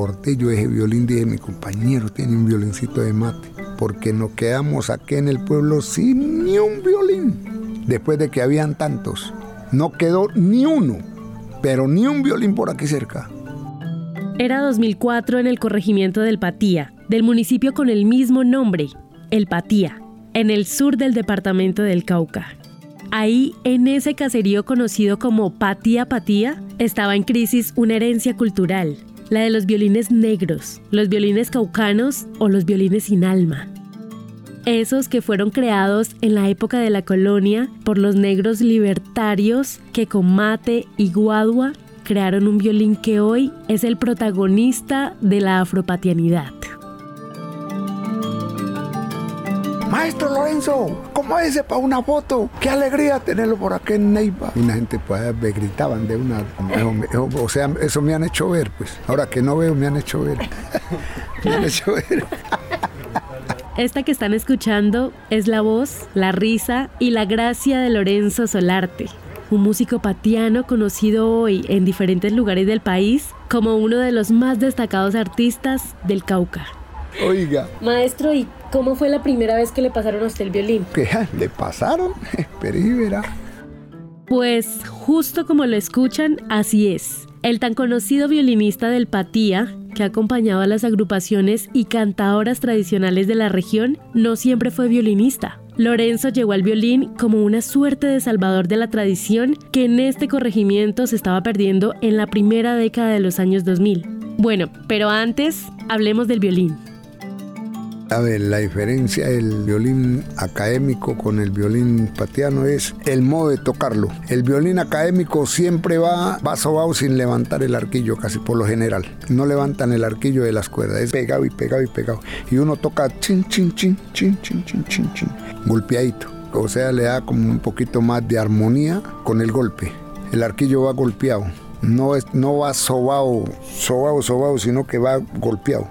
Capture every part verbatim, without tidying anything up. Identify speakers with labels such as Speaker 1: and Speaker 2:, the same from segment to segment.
Speaker 1: corté yo ese violín, dije, mi compañero tiene un violincito de mate, porque nos quedamos aquí en el pueblo sin ni un violín, después de que habían tantos. No quedó ni uno, pero ni un violín por aquí cerca.
Speaker 2: Era dos mil cuatro en el corregimiento del Patía, del municipio con el mismo nombre, El Patía, en el sur del departamento del Cauca. Ahí, en ese caserío conocido como Patía Patía, estaba en crisis una herencia cultural, la de los violines negros, los violines caucanos o los violines sin alma. Esos que fueron creados en la época de la colonia por los negros libertarios que con mate y guadua crearon un violín que hoy es el protagonista de la afropatianidad.
Speaker 1: Maestro Lorenzo, ¿cómo es ese para una foto? ¡Qué alegría tenerlo por aquí en Neiva! Una gente pues me gritaban de una... O sea, eso me han hecho ver, pues. Ahora que no veo, me han hecho ver. Me han hecho ver.
Speaker 2: Esta que están escuchando es la voz, la risa y la gracia de Lorenzo Solarte, un músico patiano conocido hoy en diferentes lugares del país como uno de los más destacados artistas del Cauca.
Speaker 1: Oiga.
Speaker 2: Maestro, ¿y cómo fue la primera vez que le pasaron a usted el violín?
Speaker 1: ¿Qué? ¿Le pasaron? Pero y verá.
Speaker 2: Pues justo como lo escuchan, así es. El tan conocido violinista del Patía, que ha acompañado a las agrupaciones y cantadoras tradicionales de la región, no siempre fue violinista. Lorenzo llegó al violín como una suerte de salvador de la tradición que en este corregimiento se estaba perdiendo en la primera década de los años dos mil. Bueno, pero antes, hablemos del violín.
Speaker 1: A ver, la diferencia del violín académico con el violín patiano es el modo de tocarlo. El violín académico siempre va, va sobado sin levantar el arquillo, casi por lo general. No levantan el arquillo de las cuerdas, es pegado y pegado y pegado. Y uno toca chin, chin, chin, chin, chin, chin, chin, chin, golpeadito. O sea, le da como un poquito más de armonía con el golpe. El arquillo va golpeado. No, es, no va sobado, sobado, sobado, sino que va golpeado.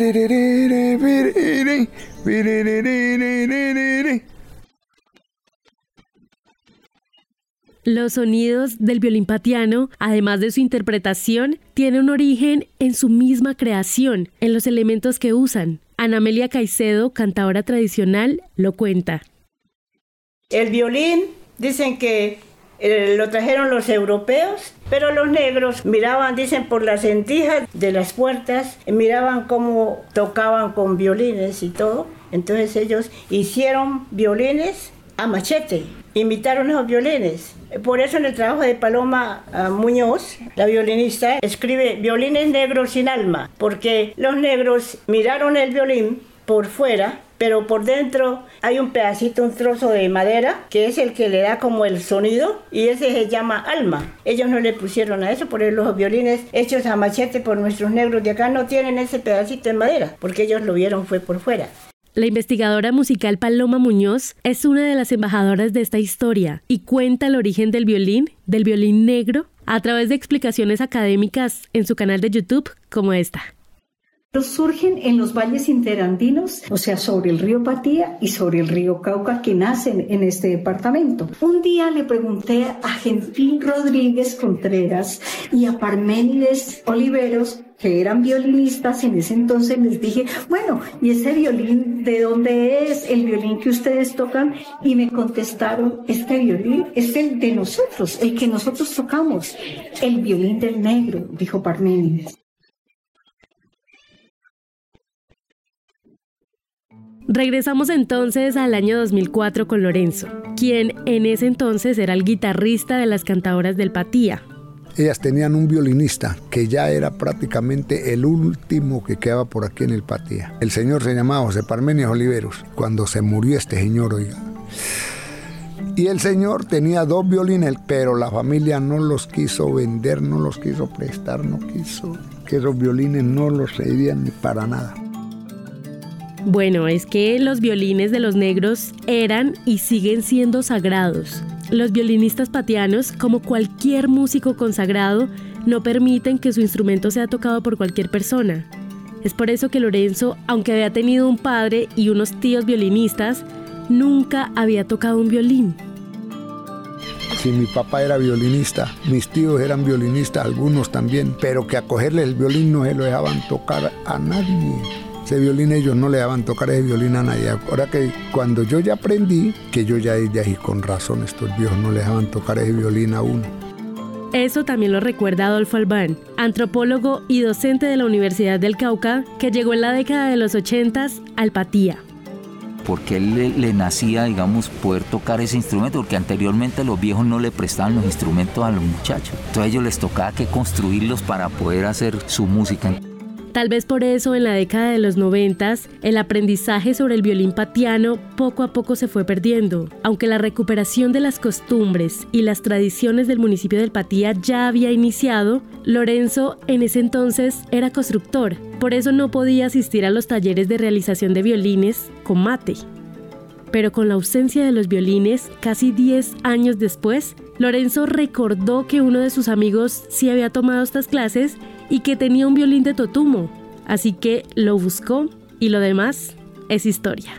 Speaker 2: Los sonidos del violín patiano, además de su interpretación, tienen un origen en su misma creación, en los elementos que usan. Ana Amelia Caicedo, cantadora tradicional, lo cuenta.
Speaker 3: El violín, dicen que eh, lo trajeron los europeos, pero los negros miraban, dicen, por las rendijas de las puertas, miraban cómo tocaban con violines y todo. Entonces ellos hicieron violines a machete, imitaron esos violines. Por eso en el trabajo de Paloma uh, Muñoz, la violinista, escribe violines negros sin alma, porque los negros miraron el violín por fuera, pero por dentro hay un pedacito, un trozo de madera, que es el que le da como el sonido, y ese se llama alma. Ellos no le pusieron a eso, por eso los violines hechos a machete por nuestros negros de acá no tienen ese pedacito de madera, porque ellos lo vieron fue por fuera.
Speaker 2: La investigadora musical Paloma Muñoz es una de las embajadoras de esta historia y cuenta el origen del violín, del violín negro, a través de explicaciones académicas en su canal de YouTube como esta.
Speaker 4: Surgen en los valles interandinos, o sea, sobre el río Patía y sobre el río Cauca, que nacen en este departamento. Un día le pregunté a Gentil Rodríguez Contreras y a Parménides Oliveros, que eran violinistas en ese entonces, les dije, bueno, ¿y ese violín de dónde es? El violín que ustedes tocan. Y me contestaron, este violín es el de nosotros, el que nosotros tocamos, el violín del negro, dijo Parménides.
Speaker 2: Regresamos entonces al año dos mil cuatro con Lorenzo, quien en ese entonces era el guitarrista de las cantadoras del Patía.
Speaker 1: Ellas tenían un violinista que ya era prácticamente el último que quedaba por aquí en el Patía. El señor se llamaba José Parménides Oliveros. Cuando se murió este señor, oiga. Y el señor tenía dos violines, pero la familia no los quiso vender, no los quiso prestar, no quiso que esos violines no los cedían ni para nada.
Speaker 2: Bueno, es que los violines de los negros eran y siguen siendo sagrados. Los violinistas patianos, como cualquier músico consagrado, no permiten que su instrumento sea tocado por cualquier persona. Es por eso que Lorenzo, aunque había tenido un padre y unos tíos violinistas, nunca había tocado un violín.
Speaker 1: Si mi papá era violinista, mis tíos eran violinistas, algunos también, pero que a cogerle el violín no se lo dejaban tocar a nadie. Ese violín ellos no le daban tocar ese violín a nadie. Ahora que cuando yo ya aprendí, que yo ya dije, con razón, estos viejos no le dejaban tocar ese violín a uno.
Speaker 2: Eso también lo recuerda Adolfo Albán, antropólogo y docente de la Universidad del Cauca, que llegó en la década de los ochentas al Patía.
Speaker 5: Porque él le, le nacía, digamos, poder tocar ese instrumento, porque anteriormente los viejos no le prestaban los instrumentos a los muchachos. Entonces a ellos les tocaba que construirlos para poder hacer su música.
Speaker 2: Tal vez por eso en la década de los noventas el aprendizaje sobre el violín patiano poco a poco se fue perdiendo, aunque la recuperación de las costumbres y las tradiciones del municipio del Patía ya había iniciado. Lorenzo en ese entonces era constructor, por eso no podía asistir a los talleres de realización de violines con mate. Pero con la ausencia de los violines, casi diez años después, Lorenzo recordó que uno de sus amigos sí había tomado estas clases y que tenía un violín de totumo, así que lo buscó y lo demás es historia.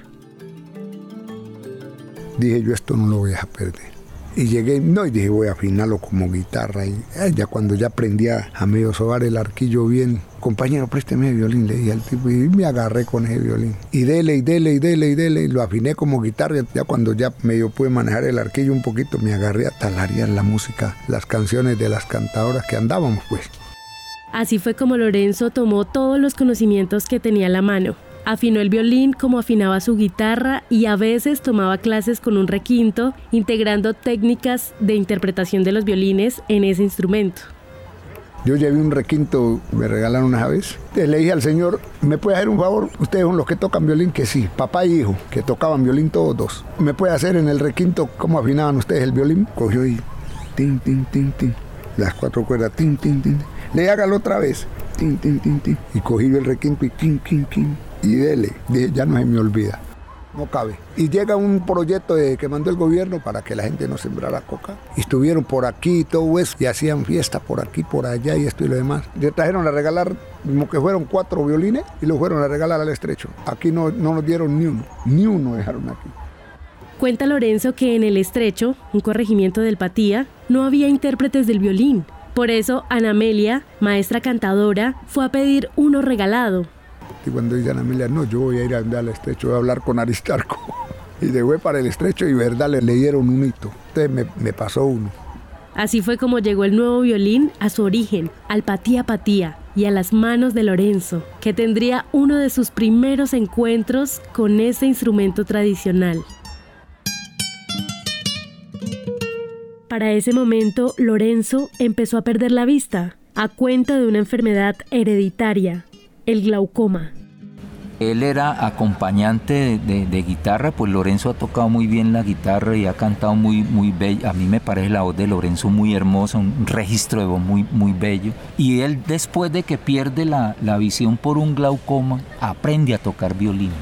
Speaker 1: Dije, yo esto no lo voy a perder. Y llegué, no, y dije, voy a afinarlo como guitarra. Y eh, ya cuando ya aprendí a, a medio sobar el arquillo bien, compañero, présteme el violín, le dije al tipo, y me agarré con ese violín. Y dele, y dele, y dele, y dele, y lo afiné como guitarra. Ya cuando ya medio pude manejar el arquillo un poquito, me agarré a tararear la música, las canciones de las cantadoras que andábamos, pues.
Speaker 2: Así fue como Lorenzo tomó todos los conocimientos que tenía a la mano. Afinó el violín como afinaba su guitarra y a veces tomaba clases con un requinto, integrando técnicas de interpretación de los violines en ese instrumento.
Speaker 1: Yo llevé un requinto, me regalaron una vez. Le dije al señor, ¿me puede hacer un favor? Ustedes son los que tocan violín, que sí, papá y hijo, que tocaban violín todos dos. ¿Me puede hacer en el requinto cómo afinaban ustedes el violín? Cogió y tin, tin, tin, tin. Las cuatro cuerdas, tin, tin, tin. Le hágalo otra vez, tin, tin, tin, tin. Y cogí el requinto y tin, tin, tin. Y dele, dije, ya no se me olvida, no cabe. Y llega un proyecto de, que mandó el gobierno para que la gente no sembrara coca. Y estuvieron por aquí y todo eso, y hacían fiesta por aquí, por allá y esto y lo demás. Le trajeron a regalar, como que fueron cuatro violines, y los fueron a regalar al Estrecho. Aquí no, no nos dieron ni uno, ni uno dejaron aquí.
Speaker 2: Cuenta Lorenzo que en el Estrecho, un corregimiento del Patía, no había intérpretes del violín. Por eso Ana Amelia, maestra cantadora, fue a pedir uno regalado.
Speaker 1: Y cuando dice Ana Amelia, no, yo voy a ir a al Estrecho, voy a hablar con Aristarco. Y de fue para el Estrecho y verdad le, le dieron un hito. Entonces me, me pasó uno.
Speaker 2: Así fue como llegó el nuevo violín a su origen, al Patía Patía, y a las manos de Lorenzo, que tendría uno de sus primeros encuentros con ese instrumento tradicional. Para ese momento, Lorenzo empezó a perder la vista, a cuenta de una enfermedad hereditaria, el glaucoma.
Speaker 5: Él era acompañante de, de, de guitarra, pues Lorenzo ha tocado muy bien la guitarra y ha cantado muy, muy bello. A mí me parece la voz de Lorenzo muy hermosa, un registro de voz muy, muy bello. Y él, después de que pierde la, la visión por un glaucoma, aprende a tocar violín.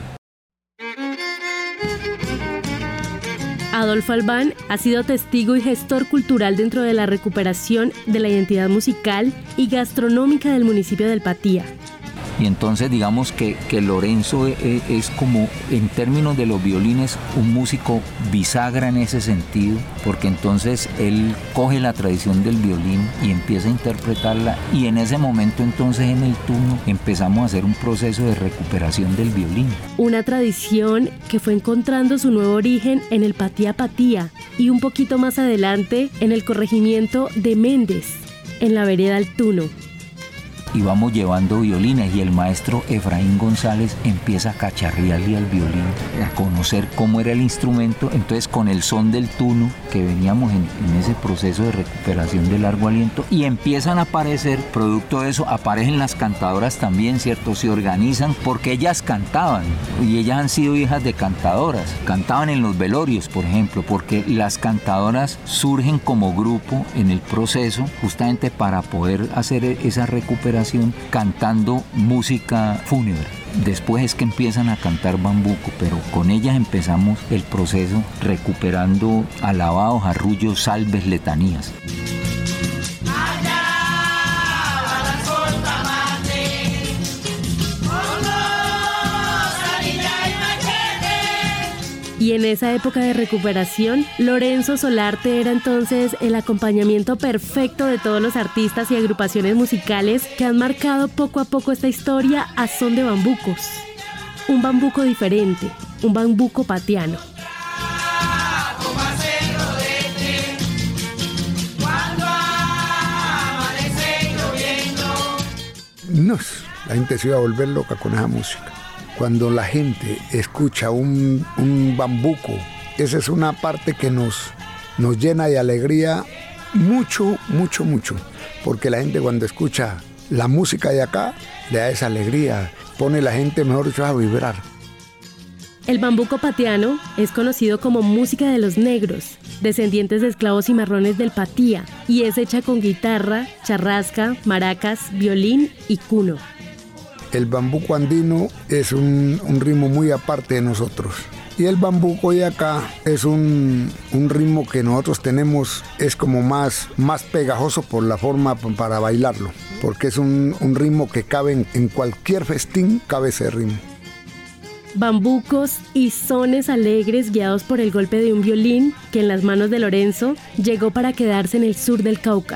Speaker 2: Adolfo Albán ha sido testigo y gestor cultural dentro de la recuperación de la identidad musical y gastronómica del municipio del Patía.
Speaker 5: Y entonces digamos que, que Lorenzo es, es como, en términos de los violines, un músico bisagra en ese sentido, porque entonces él coge la tradición del violín y empieza a interpretarla, y en ese momento entonces en el Tuno empezamos a hacer un proceso de recuperación del violín. Una
Speaker 2: tradición que fue encontrando su nuevo origen en el Patía Patía y un poquito más adelante en el corregimiento de Méndez, en la vereda El Tuno.
Speaker 5: Y vamos llevando violines y el maestro Efraín González empieza a cacharrearle al violín, a conocer cómo era el instrumento. Entonces con el son del tuno, que veníamos en, en ese proceso de recuperación de largo aliento, y empiezan a aparecer, producto de eso, aparecen las cantadoras también, ¿cierto? Se organizan porque ellas cantaban y ellas han sido hijas de cantadoras, cantaban en los velorios, por ejemplo, porque las cantadoras surgen como grupo en el proceso justamente para poder hacer esa recuperación cantando música fúnebre. Después es que empiezan a cantar bambuco, pero con ellas empezamos el proceso recuperando alabados, arrullos, salves, letanías.
Speaker 2: Y Y en esa época de recuperación, Lorenzo Solarte era entonces el acompañamiento perfecto de todos los artistas y agrupaciones musicales que han marcado poco a poco esta historia a son de bambucos. Un bambuco diferente, un bambuco patiano.
Speaker 1: No, la gente se iba a volver loca con esa música. Cuando la gente escucha un, un bambuco, esa es una parte que nos, nos llena de alegría mucho, mucho, mucho. Porque la gente cuando escucha la música de acá, le da esa alegría, pone la gente, mejor dicho, a vibrar.
Speaker 2: El bambuco patiano es conocido como música de los negros, descendientes de esclavos cimarrones del Patía, y es hecha con guitarra, charrasca, maracas, violín y cuno.
Speaker 1: El bambuco andino es un, un ritmo muy aparte de nosotros. Y el bambuco de acá es un, un ritmo que nosotros tenemos, es como más, más pegajoso por la forma para bailarlo. Porque es un, un ritmo que cabe en, en cualquier festín, cabe ese ritmo.
Speaker 2: Bambucos y sones alegres guiados por el golpe de un violín que en las manos de Lorenzo llegó para quedarse en el sur del Cauca.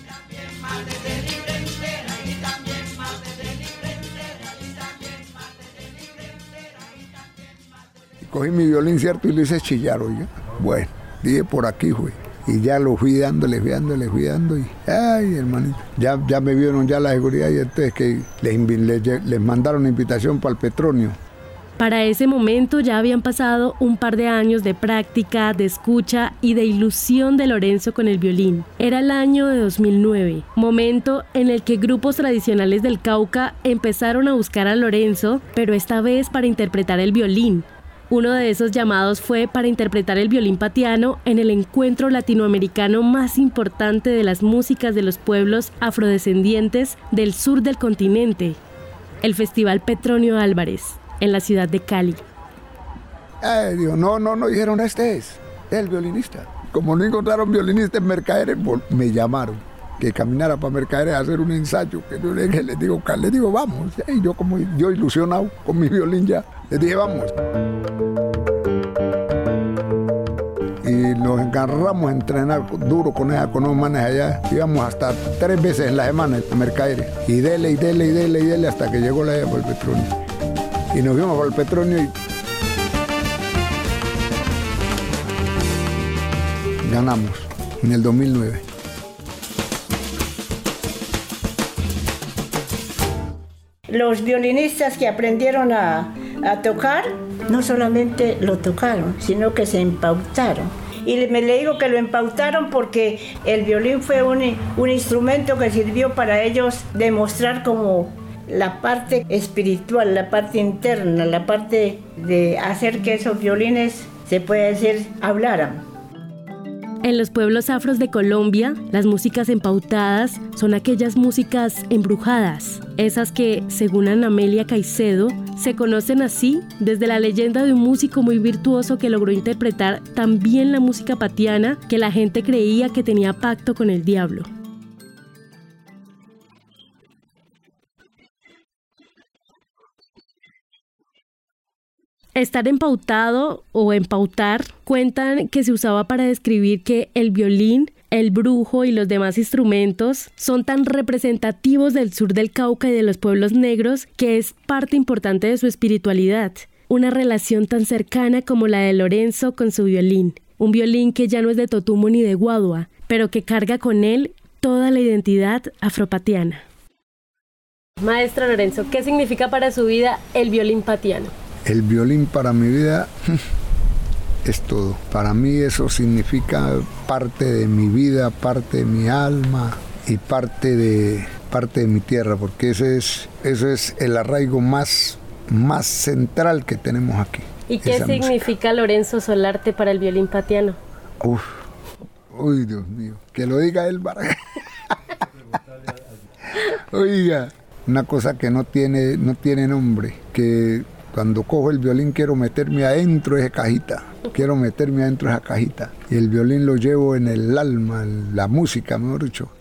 Speaker 1: Cogí mi violín, cierto, y lo hice chillar, oye. Bueno, dije por aquí, güey. Y ya lo fui dándole, fui dándole, fui dando y... ¡Ay, hermanito! Ya, ya me vieron ya la seguridad y entonces que les, les, les mandaron una invitación para el Petronio.
Speaker 2: Para ese momento ya habían pasado un par de años de práctica, de escucha y de ilusión de Lorenzo con el violín. Era el año de dos mil nueve, momento en el que grupos tradicionales del Cauca empezaron a buscar a Lorenzo, pero esta vez para interpretar el violín. Uno de esos llamados fue para interpretar el violín patiano en el encuentro latinoamericano más importante de las músicas de los pueblos afrodescendientes del sur del continente, el Festival Petronio Álvarez, en la ciudad de Cali.
Speaker 1: Ay, Dios, no, no, no, dijeron, este es el violinista. Como no encontraron violinista en Mercaderes, me llamaron que caminara para Mercaderes a hacer un ensayo, que yo les, les digo, les digo, vamos. Y yo como yo ilusionado con mi violín ya, les dije, vamos. Y nos encarramos a entrenar duro con esa, con unos manes allá. Íbamos hasta tres veces en la semana a Mercaderes. Y dele, y dele, y dele, y dele, hasta que llegó la ella por el Petronio. Y nos fuimos por el Petronio y ganamos en el dos mil nueve.
Speaker 3: Los violinistas que aprendieron a, a tocar, no solamente lo tocaron, sino que se empautaron. Y me le digo que lo empautaron porque el violín fue un, un instrumento que sirvió para ellos demostrar como la parte espiritual, la parte interna, la parte de hacer que esos violines, se puede decir, hablaran.
Speaker 2: En los pueblos afros de Colombia, las músicas empautadas son aquellas músicas embrujadas, esas que, según Ana Amelia Caicedo, se conocen así desde la leyenda de un músico muy virtuoso que logró interpretar tan bien la música patiana que la gente creía que tenía pacto con el diablo. Estar empautado o empautar cuentan que se usaba para describir que el violín, el brujo y los demás instrumentos son tan representativos del sur del Cauca y de los pueblos negros que es parte importante de su espiritualidad. Una relación tan cercana como la de Lorenzo con su violín. Un violín que ya no es de Totumo ni de Guadua, pero que carga con él toda la identidad afropatiana. Maestro Lorenzo, ¿qué significa para su vida el violín patiano?
Speaker 1: El violín para mi vida es todo. Para mí eso significa parte de mi vida, parte de mi alma y parte de, parte de mi tierra, porque ese es, eso es el arraigo más, más central que tenemos aquí.
Speaker 2: ¿Y qué significa música. Lorenzo Solarte para el violín patiano?
Speaker 1: Uf, uy, Dios mío, que lo diga él para... Oiga, una cosa que no tiene, no tiene nombre, que... Cuando cojo el violín quiero meterme adentro de esa cajita, quiero meterme adentro de esa cajita. Y el violín lo llevo en el alma, en la música, mejor dicho.